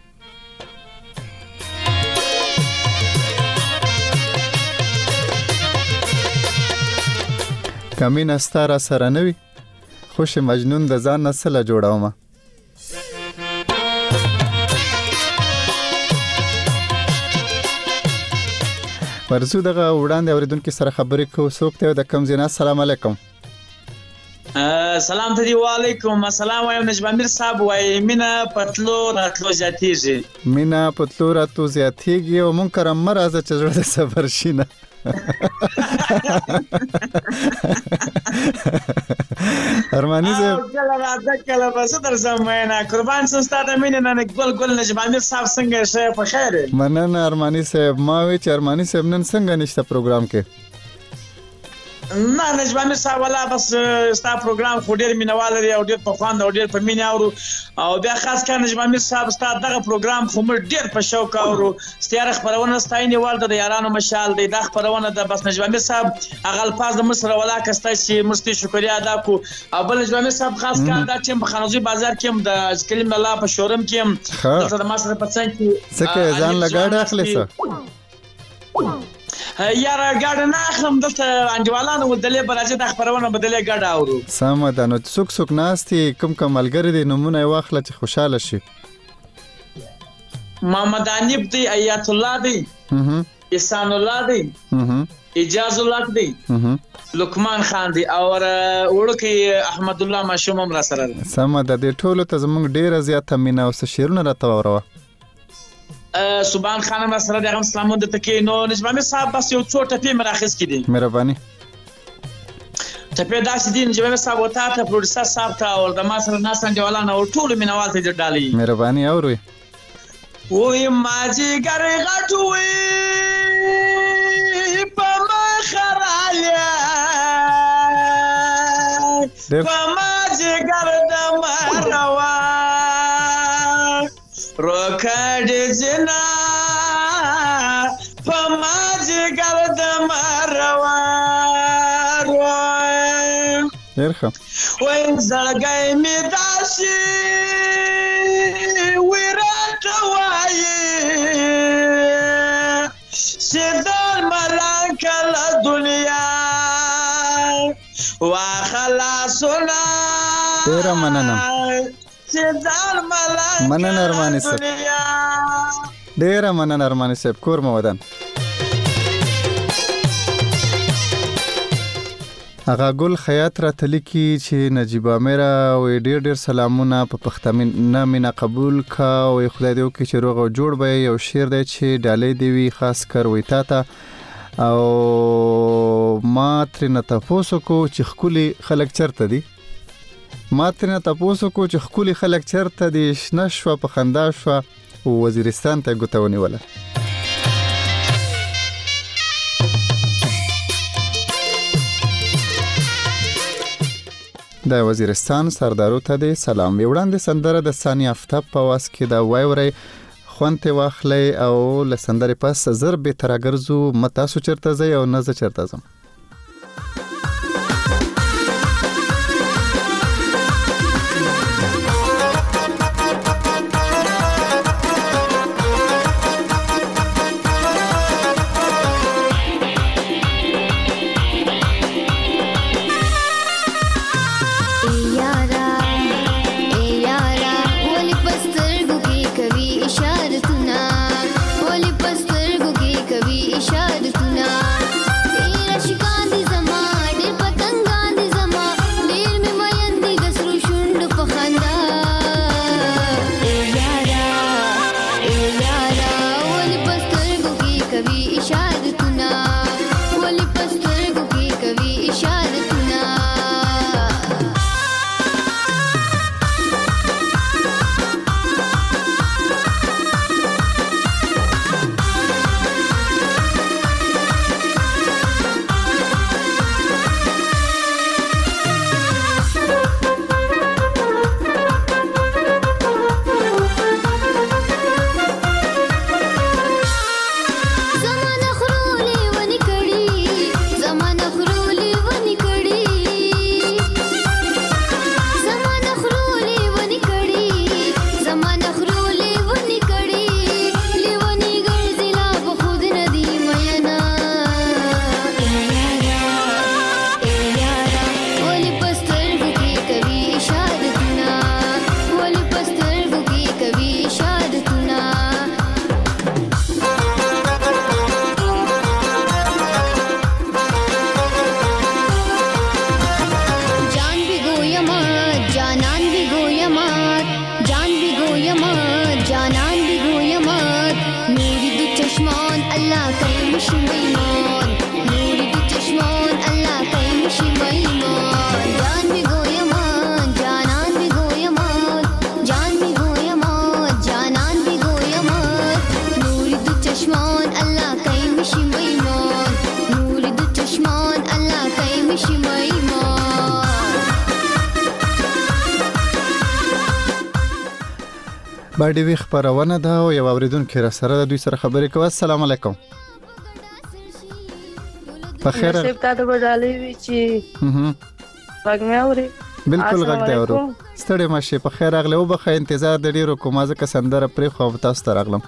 کمینه ستاره سره نوي خوش مجنون د ځان نسله جوړاوم ورزو دغه وړاندې اوریدونکو سره خبرې کوو څوک ته د کم زینا السلام علیکم سلام ته دی وعلیکم السلام وایم نجم امیر صاحب وای مینا پتلو راتلو زیاتیږي مینا پتلو راتلو زیاتیږي او مونږ کرم مرزه چې زړه د صبر شینه ارمانی صاحب کله راځه کله بس در زمینه قربان سم ستاسو مینه نه ګل ګل نجم امیر صاحب څنګه شه په خیر مننه ارمانی صاحب ما وی چې ارمانی صاحب نن څنګه نشته پروګرام کې نه نجم امیر صاحب ولا بس ستاسو پروګرام خو ډیر مینوال لري او ډیر په خواند او ډیر په مینه اورو او بیا خاص کار نجم امیر صاحب ستاسو دغه پروګرام خو مر ډیر په شوق اورو ستاره خبرونه ستاینه والده د یارانو مشال دی د خبرونه د بس نجم امیر صاحب هغه الفاظ د مصر ولا کسته چې مستی شکریا ادا کو او بل نجم امیر صاحب خاص کار دا چې په خانوزي بازار کې د کلیم الله په شورم کې د ماسره په څنګه کې څه ځان لګاډه اخلي څه یار ګاډ نه اخلم دلته انډیوالانو ودلې براځه د خبرونه بدلې ګاډ اورو سم ده نو څوک څوک ناستي کوم کوم ملګری دي نمونه واخله چې خوشاله شي محمد انیب دی ایات الله دی احسان الله دی اجاز الله دی لقمان خان دی او ورکه احمد الله ماشوم هم را سره سم ده د ټولو ته زمونږ ډیره زیاته مینا او شیرونه راته وروه سبحان خانم سره دغه سلامون د تکي نو نجمه صاحب بس یو څو ټپی مراخص کړي مهرباني ټپی داسې دي نجمه صاحب وتا ته پروډوسر صاحب ته او د ما سره ناسن دیوالانه او ټول مینوال ته ډالي مهرباني اوري وې ماجی ګر غټوي په مخراله په ماجی ګر د ماروا روکړ جنا پماج ګرد مروا روي ورخه وين زړګي می داسي ورته وای سیدل ملکل دنیا وا خلاصنا تیرا مننه مننه ارمانی صاحب ډیره مننه ارمانی صاحب کور مو ودان هغه ګل خیاط را تلکی چې نجیب امیرا و ډیر ډیر سلامونه په پښتمن نه مینا قبول کا او خدای دې وکړي چې روغ او جوړ به یو شعر دی چې ډالې دی وی خاص کر وې تا ته او ما ترنه تاسو کو چې خولي خلک چرته دي ما ترنه تاسو کو چې خولي خلک چرته دي شنشوا په خندا شوا وزیرستان ته ګوتونی ولا د وزیرستان سردارو ته د سلام وړاندې سندره د ثانیه افتاب په واس کې دا وایوري خونته واخلي او لسندره پس زر به ترګرزو متاسو چرته زي او نه چرته زم Shimaiman, Nuri du Chashman, Allah kay Shimaiman, Jaan bhi باډي وی خبرونه ده او یو اوریدونکو را سره د دوی سره خبرې کوي. السلام علیکم. په خیر نصیب تا د وډالې وی چې پګ مې اوري. بالکل غږ دی اورو. ستړي مشه په خیر اغله او بخې انتظار د ډیرو کومه ځکه سندره پرې خو تاسو ته راغلم.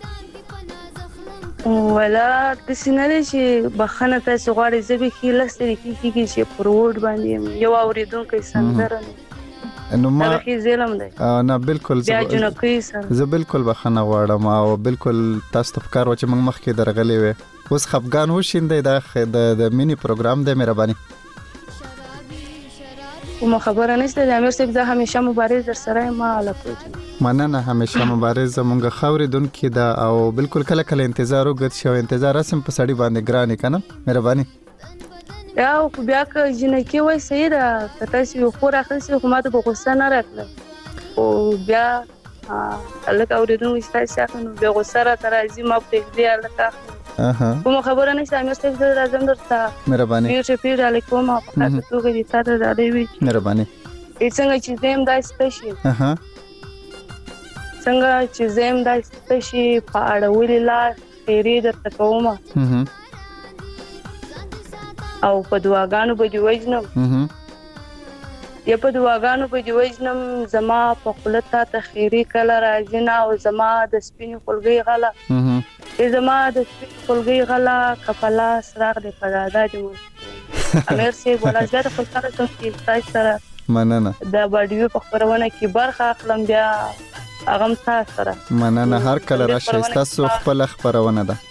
ولا د سینې چې بخنه تاسو غواړئ زبې کې لستري کې کې چې پروډ باندې یو اوریدونکو سندره نو ما دا کې زلم دی. نه بالکل بیا جنو کوي سره زه بالکل بخنه غواړم او بالکل تاسو ته کار و چې موږ مخکې درغلې وې. اوس خفګان وشیندې د د مینی پروګرام د مهرباني کوم خبره نشته د امیر صاحب زه همیشه مبارز در سره ما علاقه مننه همیشه مبارز زمونږ خوري دونکو دا او بالکل کله کله انتظار وګت شو انتظار اسم په سړی باندې ګرانی کنه مهرباني یا او بیا که جنکی وای سیدا کته چې خو راخلسي حکومت په غوسه نه راکړه او بیا الک اوریدونکو استاسه نو بیا غوسه را ترازی ما په دې الک اها کوم خبره نشته امیر صاحب زه راځم درته مهرباني پیر پیر علیکم په تاسو توګه دې تاسو د دې وی مهرباني څنګه چې زم دای سپیشل اها څنګه چې زم دای سپیشل په اړولې لا خیری درته کوم او په دعاګانو به دی وژنم یا په دعاګانو به دی وژنم زما په خلتا ته خیری کله راځي نه او زما د سپینې خلګي غلا زما د سپینې خلګي غلا کپلا سراغ د پدادا دی مو امیر سي ولا زړه خپل سره څه تاسو سره مننه دا باډیو په خبرونه کې برخه اخلم بیا اغم تاسو سره مننه هر کله راشي تاسو خپل خبرونه ده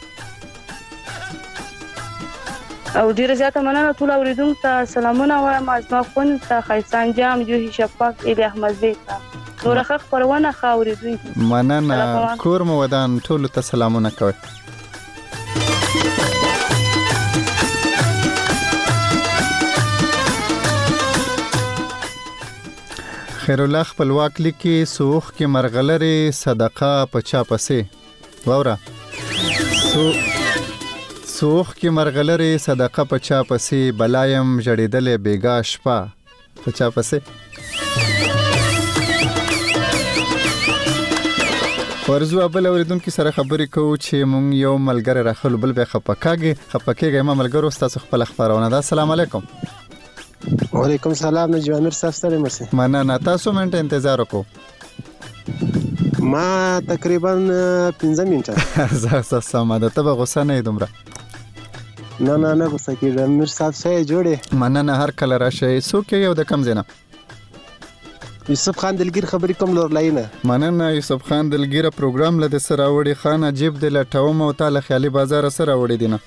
او ډیره زیاته مننه ټول اوریدونکو ته سلامونه وایم ازما خون ته خیسان جام جوهي شفاق الی احمد زیتا نور خخ پرونه خاوریدونکو مننه کور مو ودان ټول ته سلامونه کوي. خیر الله خپلواک لیکي سوخ کې مرغلره صدقه پچا پسې ووره سو سوخ کې مرغلره صدقه پچا پسې بلایم جړېدلې بیګا شپه پچا پسې ورزو ابل اوریدونکو سره خبرې کوو چې مونږ یو ملګری راخلو بل به خپکاږي خپکیږي ما ملګرو تاسو خپل خبرونه ده. السلام علیکم. وعلیکم السلام نجیب امیر صاحب ستړي مشه مننه تاسو منټه انتظار وکړو ما تقریبا پنځه منټه زه سم ده ته غوسه نه دومره نه نه نه غوسه کیږم امیر صاحب سره جوړه مننه هر کله راشي سو کې یو د کم زینه یوسف خان دلګیر خبرې کوم لور لاینه مننه یوسف خان دلګیر پروګرام لده سره وړي خان عجیب د لټوم او تعالی خیالي بازار سره وړي دینه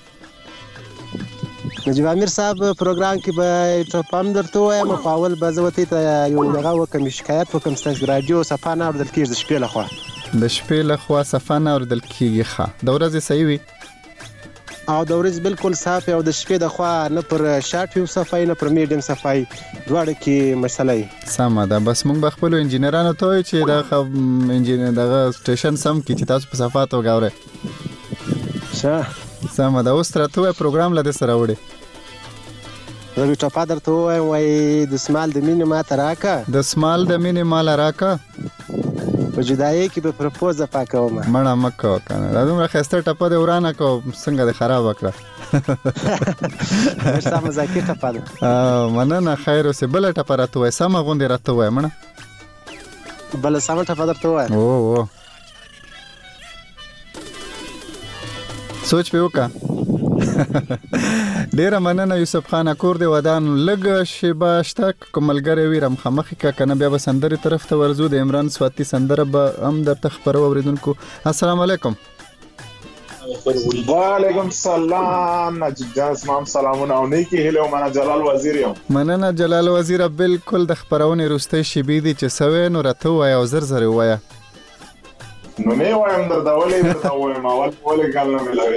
نجیب امیر صاحب پروګرام کې به ټپام درته وایم په اول بازوتی ته یو دغه وکم شکایت وکم ستاسو رادیو صفانه اوردل کېږي د شپې لخوا د شپې لخوا صفانه اوردل کېږي ښه د ورځې صحیح وي او د ورځې بالکل صاف او د شپې د خوا نه پر شارټ ویو صفای نه پر میډیم صفای دواړه کې مسله سم ده. بس موږ بخپل انجینرانو ته چې دا انجینر دغه سټیشن سم کې چې تاسو په صفات وګورئ ښه سم ده. اوس تر ته پروګرام لده سره وړي زه ټاپا درته وایم وای د سمال د مینې ما تراکا د سمال د مینې مال راکا په جدایي کې به پروپوز پاکوم مړه مکو کنه دا دومره خسته ټاپا د ورانه کو څنګه د خراب وکړه سم مزاکی ټاپا ده مننه خیر اوسه بل ټاپا راته وای سم غوندې راته وای مړه بل سم ټاپا درته وای او او سوچ په وکا ډیر مننه یوسف خان کور دی ودان لګ شیبه شتک کوملګری ویرم خمخ کا کنه بیا بسندري طرف ته ورزو د عمران سواتی سندره به هم در تخبر اوریدونکو. السلام علیکم. وعلیکم السلام نجیب جان سلام سلامونه او نیکی هلو منه جلال وزیر یم مننه جلال وزیر بالکل د خبرونه روستي شبي دي چې سوي نو راته وای او زر زر وای نو نه وایم در دولې در وایم اول ولې ګل نه ملوي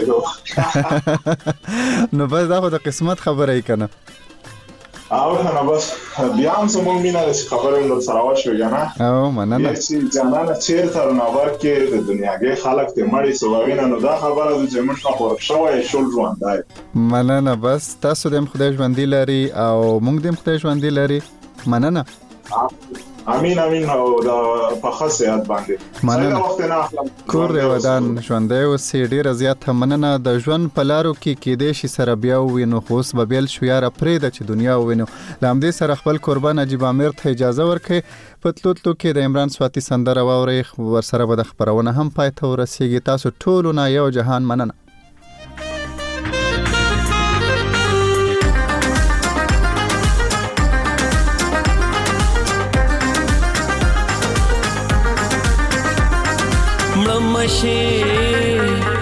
نو بس دا خو د قسمت خبره ای کنه او کنه بس بیا هم زموږ مینا د خبرې نور سره وشو کنه او مننه چې جانانه چیر تر نوبر کې د دنیاګي خلک ته مړی سووینه نو دا خبره د جمعه خبر شوی شول ژوندای مننه بس تاسو دم خدای ژوندۍ لري او موږ دم خدای ژوندۍ لري مننه امين امين او د په خاصیت باندې مننه وخت نه اخلم کور ودان ژوندې او سي ډیر زیات مننه د ژوند په لارو کې کې د شي سره بیا وینو خوس ببل شو یاره پرې د چې دنیا وینو لامدې سره خپل قربان نجیب امیر ته اجازه ورکړي پتلوتلو کې د عمران سواتی سندره واوري ور سره به د خبرونه هم پای ته ورسیږي تاسو ټول نه یو جهان مننه ملمشي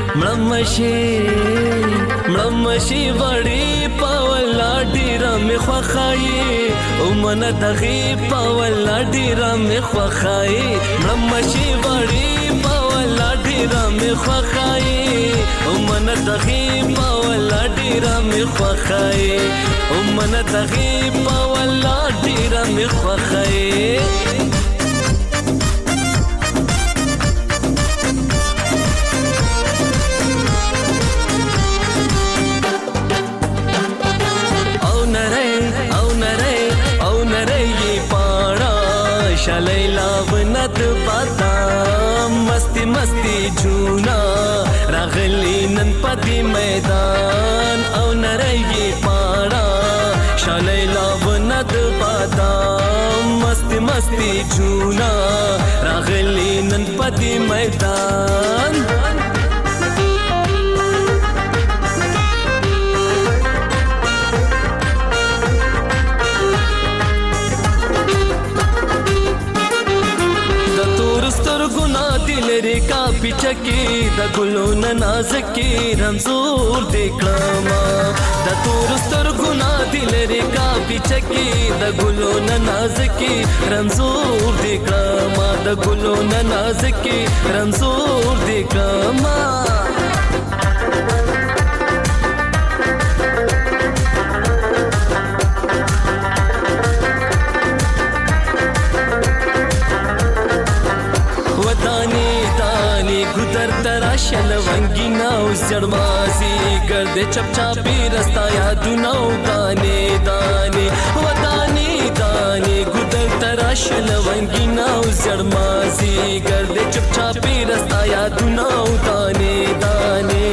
ملمشي ملمشي وړي پاولا ډیر مې خوخایي او من دغي پاولا ډیر مې خوخایي ملمشي وړي پاولا ډیر مې خوخایي او من دغي پاولا ډیر مې خوخایي او من دغي پاولا ډیر مې خوخایي شلیلا ونت پتا مستی مستی جونا راغلی نن پدی میدان او نرئی پاڑا شلیلا ونت پتا مستی مستی جونا راغلی نن پدی میدان لری کا پچکی د ګلون نازکی رمزور دیکړما د تور ستر ګنا دلری کا پچکی د ګلون نازکی رمزور دیکړما د ګلون نازکی رمزور دیکړما شلونگی ناو زرمازی گرد چپ چاپی رستا یادوناو دانے دانے ودانے دانے گدر ترا شلونگی ناو زرمازی گرد چپ چاپی رستا یادوناو دانے دانے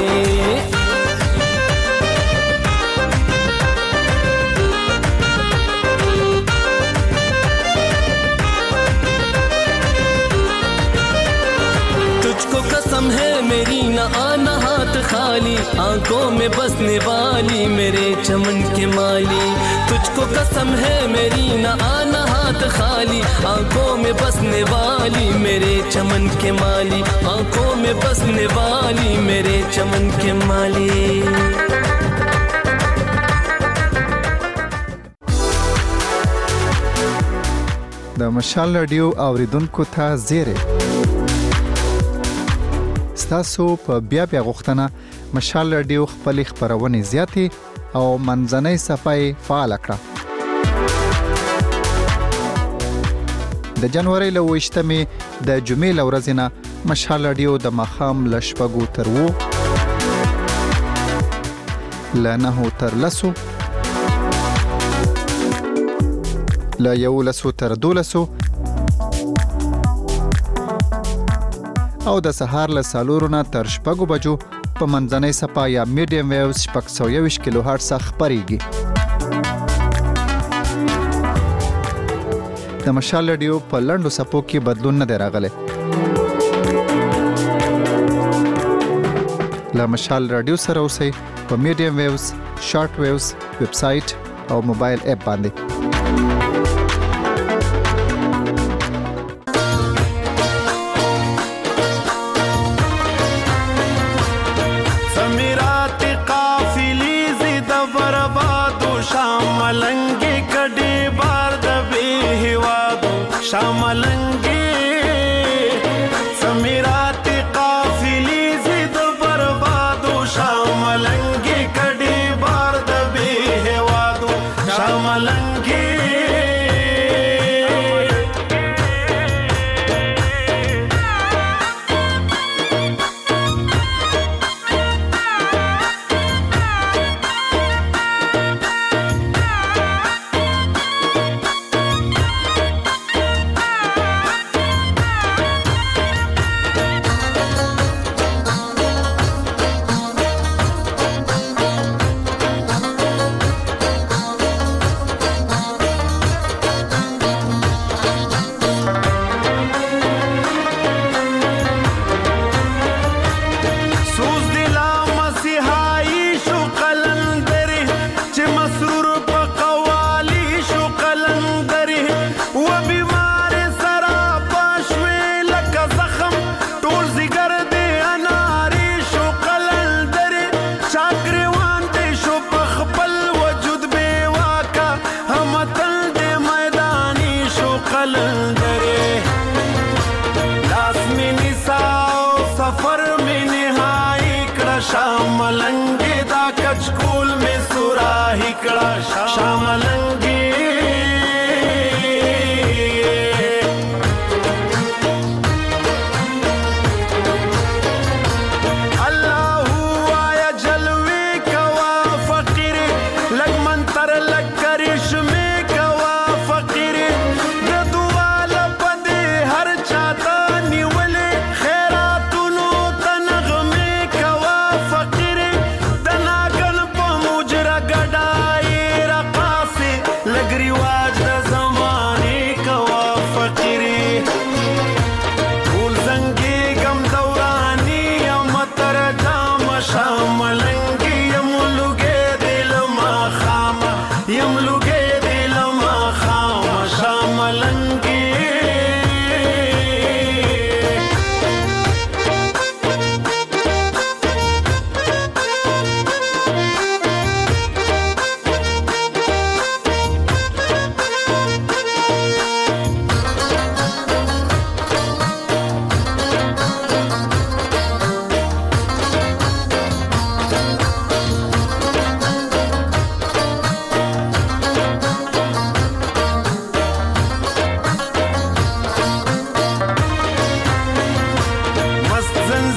है मेरी न आना हाथ खाली आंखों में बसने वाली मेरे चमन के माली तुझको कसम है मेरी न आना हाथ खाली आंखों में बसने वाली मेरे चमन के माली आंखों में बसने वाली मेरे चमन के माली د مشال رادیو اوریدونکو ته زیره تاسو په بیا بیا غوښتنه مشال رادیو خپل خبرونه زیاتې او منځنۍ صفای فعال کړه د جنوري له وشتمې د جمعې ورځې نه مشال رادیو د مخام لشپګو تر وو لنه تر لسو لا یو لسو تر دولسو او د سهار له سالورونه تر شپږو بجو په منځنۍ صفا یا میډیم ویوز شپږ سوه یوویشت کیلو هرټز خپرېږي د مشال رادیو په لنډو صفو کې بدلون نه دی راغلی له مشال رادیو سره اوسئ په میډیم ویوز شارټ ویوز ویب سایټ او موبایل اپ باندې شاملنگی سمیرات قافلی زید بربادو شاملنگی کڑی بار دبی ہوادو شاملنگی شاملنګي دا کچکول می سوراهی کړه شاملنګي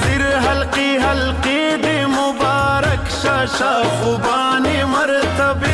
خوبانی مرتبه